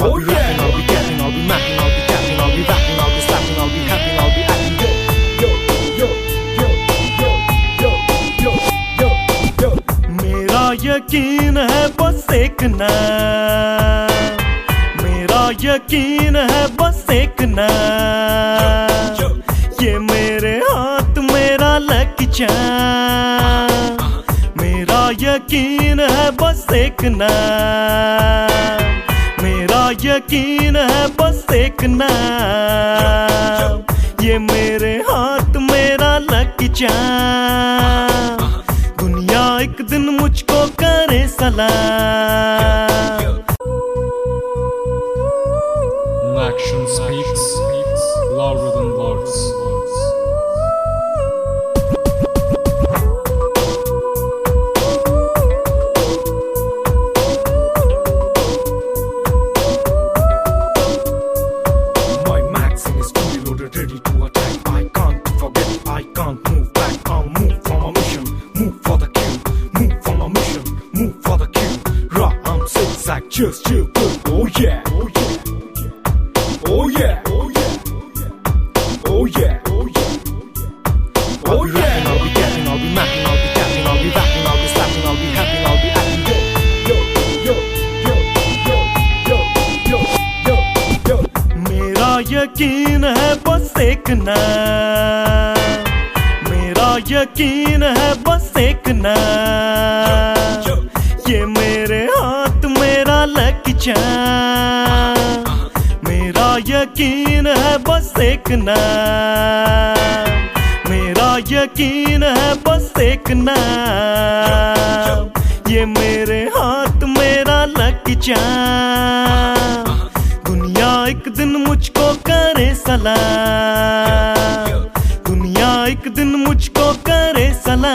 I'll be rapping, I'll be getting, I'll be mapping, I'll be tapping, I'll be rapping, I'll be slapping, I'll be happy, I'll be acting. Yo, yo, yo, yo, yo, yo, yo, yo, yo. मेरा यकीन है बस एक नाम, मेरा यकीन है बस एक नाम, ये मेरे हाथ मेरा लकी चार्म। मेरा यकीन है बस एक नाम, मेरा यकीन है बस एक नाम, ये मेरे हाथ मेरा लकी चार्म। दुनिया एक दिन मुझको करे सलाम। Action speaks louder than words. My maxim is fully loaded, ready to attack. I can't forget, I can't move back. I'll move from a mission, move for the kill. Move from a mission, move for the kill. Raw, I'm zigzag, just chill, good. Oh yeah, oh yeah. Oh yeah, oh yeah, oh yeah, oh yeah. I'll be rapping, I'll be getting, I'll be mapping, I'll be tapping, I'll be rapping, I'll be slapping, I'll be happy, I'll be acting. Yo, yo, yo, yo, yo, yo, yo, yo, yo. मेरा यकीन है बस एक नाम, मेरा यकीन है बस एक नाम, ये मेरे हाथ मेरा लकी चार्म। मेरा यकीन है बस एक नाम, मेरा यकीन है बस एक नाम, ये मेरे हाथ मेरा लकी चार्म। दुनिया एक दिन मुझको करे सलाम, दुनिया एक दिन मुझको करे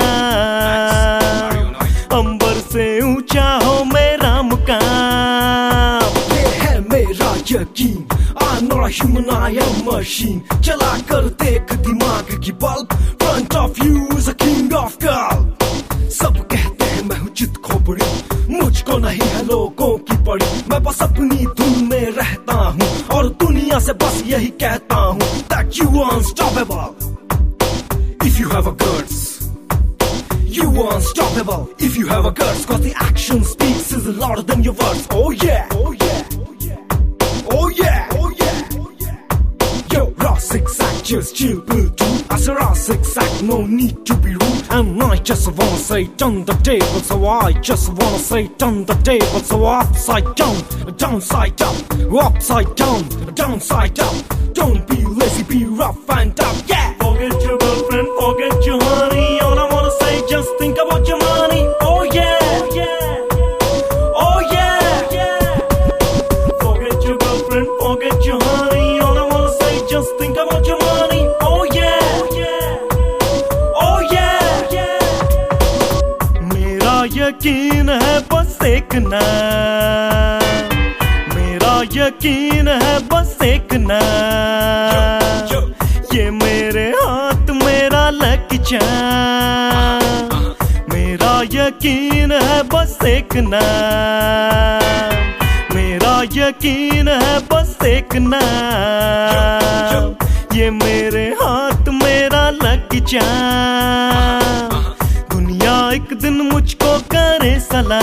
सलाम। अंबर से ऊंचा हो मेरा मुकाम, ये है मेरा यकीन। I'm not a human, I am a machine. चला कर देख दिमाग की bulb, front of you is a king of girl. सब कहते हैं मैं हूँ चित खोपड़ी, मुझको नहीं है लोगों की पड़ी। मैं बस अपनी धुन में रहता हूँ और दुनिया से बस यही कहता हूँ that you are unstoppable. If you have a guts, you are unstoppable. If you have a guts, cause the action speaks is louder than your words. Oh yeah, oh yeah, oh yeah, oh yeah. Yo, raw zigzag, just chill, pull through. I said raw zigzag, no need to be rude. And I just wanna say turn the table, so I just wanna say turn the table. So upside down, downside up, upside down, downside up. Don't be lazy, be rough and tough, yeah. Forget your girlfriend, forget your honey. All I wanna say, just think about your money. Oh yeah, oh yeah, oh yeah, yeah. Forget your girlfriend, forget your honey. All I wanna say, just think about your money. Oh yeah, oh yeah, oh yeah, yeah. मेरा यकीन है बस एक नाम, मेरा यकीन है बस एक नाम, ये मेरे हाथ मेरा लकी चार्म। मेरा यकीन है बस एक नाम, मेरा यकीन है बस एक नाम, ये मेरे हाथ मेरा लकी चार्म। दुनिया एक दिन मुझको करे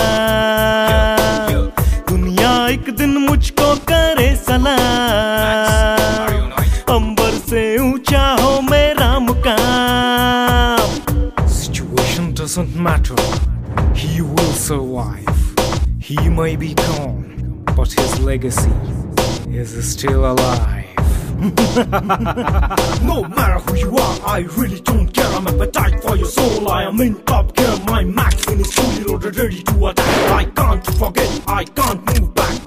सलाम, दुनिया एक दिन मुझको करे सलाम। अंबर से ऊंचा हो मेरा मुकाम। Situation doesn't matter, he will survive. He may be gone, but his legacy is still alive. No matter who you are, I really don't care. I'm appetite for your soul, I am in top gear. My maxim is fully loaded, ready to attack. I can't forget, I can't move back.